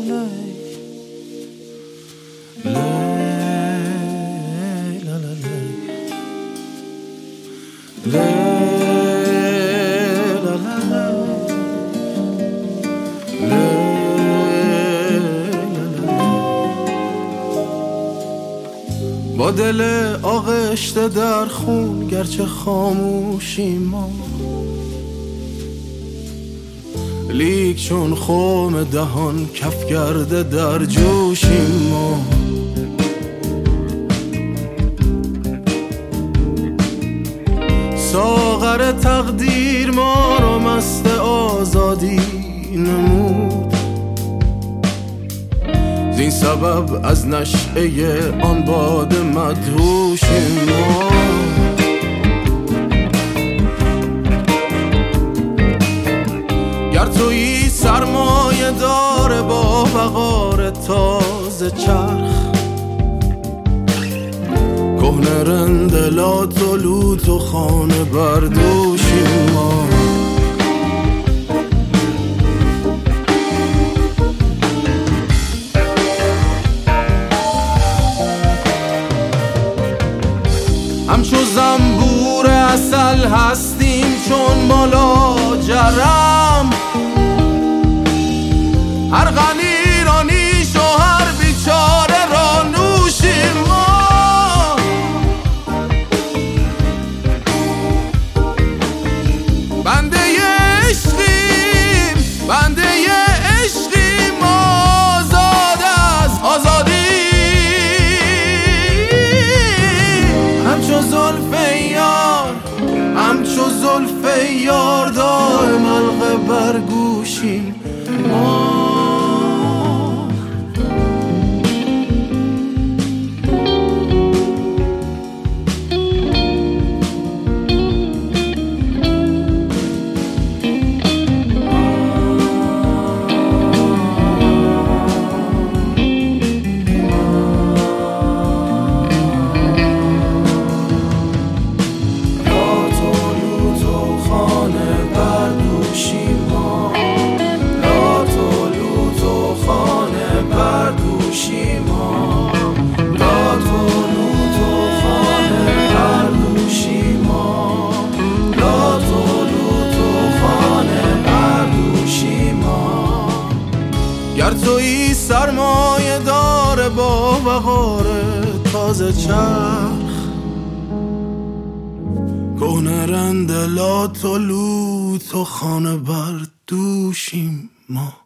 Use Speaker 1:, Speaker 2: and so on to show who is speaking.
Speaker 1: با دل آغشته در خون گرچه خاموشی ما، لیک چون خم دهان کف کرده در جوشیم ما. ساغر تقدیر ما رو مست آزادی نمود، زین سبب از نشعه آن باد مدهوشیم ما. گر تویی سرمایه داره با وقار تازه چرخ، کهنه رندلات و لوت و خانه بردوشیم ما. همچو زنبور عسل هستیم چون ملاجرم، هر غنی را نیش و هر بیچاره را نوشیم ما. بنده عشقیم، بنده عشقیم، آزاد از آزادی. همچو زلف یار، همچو زلف یار دائم حلقه بر گوشیم ما. گر تویی سرمایه داره با وقار تازه چرخ، کهنه رندلات و لوت و خانه بر دوشیم ما.